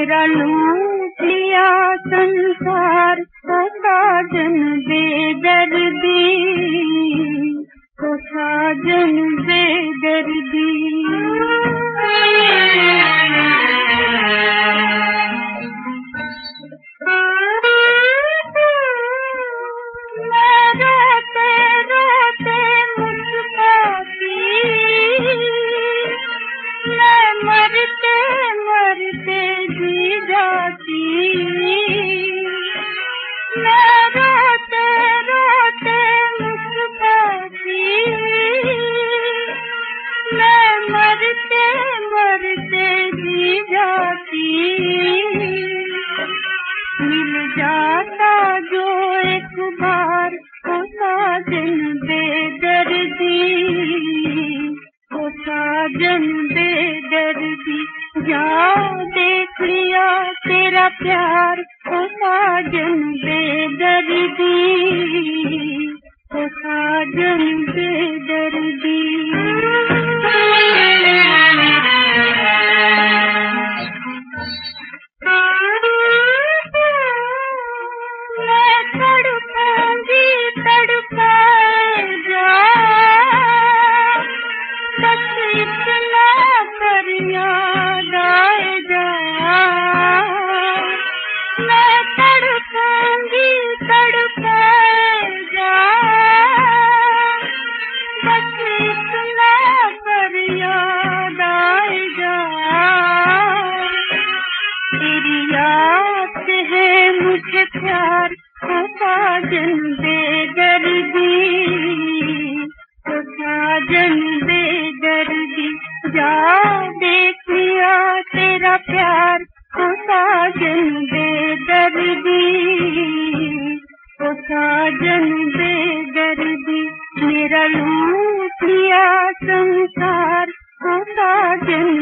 मेरा लूट लिया संसार का साजन बेदर्दी, तो साजन बेदर्दी। मैं रोते रोते मुस्कुराती, मैं मरते मरते जी जाती। मैं रोते रोते मुस्कुराती, मैं मरते मरते जी जाती। मिल जाता जो एक बार तो साजन बेदर्दी, तो साजन बेदर्दी। जा देख लिया तेरा प्यार तो साजन बेदर्दी, तो साजन बेदर्दी। मैं तड़पूंगी तड़पाए जा, बस इतना कर याद आए जा। मैं तड़पूंगी तड़पाए जा, बस इतना कर याद आए जा। तेरी याद है मुझे प्यार तो साजन बेदर्दी, तो साजन बेदर्दी। जा देख लिया तेरा प्यार तो साजन बेदर्दी, तो साजन बेदर्दी। मेरा लूट लिया संसार तो साजन